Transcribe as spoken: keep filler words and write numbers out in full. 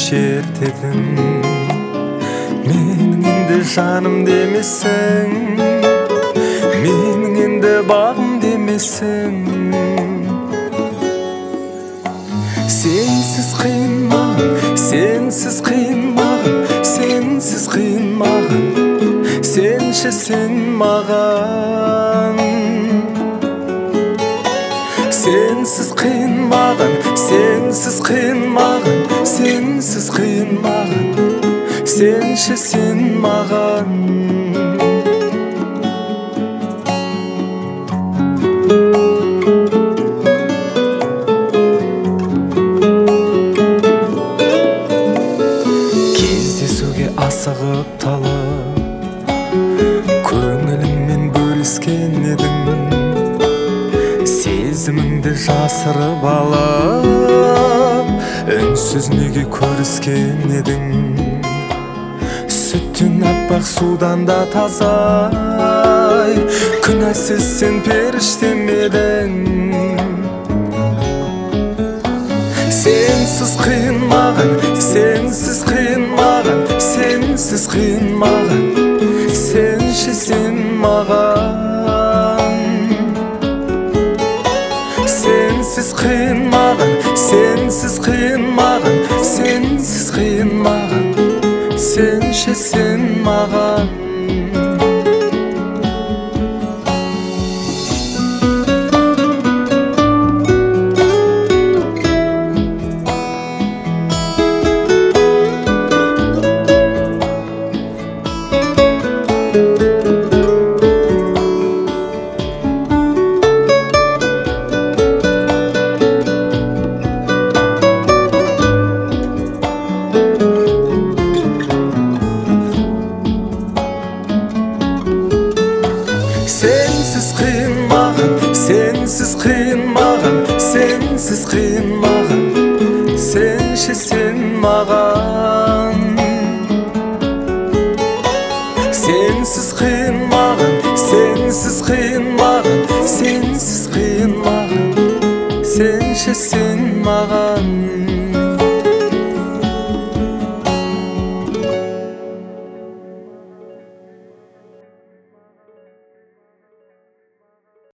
шертедің. Менің енді жаным демесің, менің енді бағым демесің. Сенсіз қиын маған, сенсіз қиын маған, сенсіз қиын маған, сенші сен маған. Сенсіз қиын маған, сенсіз қиын маған, сенсіз қиын маған, сенші сен маған. Кездесуге асығып талып, көңіліңмен бөліскен едің. Сезіміңді жасырып алып, үнсіз неге көріскен едің. Сүттен аппақ судан да тазай, күнәсіз сен періштем едің. Сенсіз қиын маған, сенсіз қиын маған, сенсіз қиын маған, сенші сен маған. Сенсіз қиын маған, сенсіз қиын маған, сенсіз қиын маған, сенші сен маған. Сенсіз қиын маған, сенсіз қиын маған, сенсіз қиын маған, сенші сен маған. Сенсіз қиын маған, сенсіз қиын маған, сенсіз қиын маған, сенші сен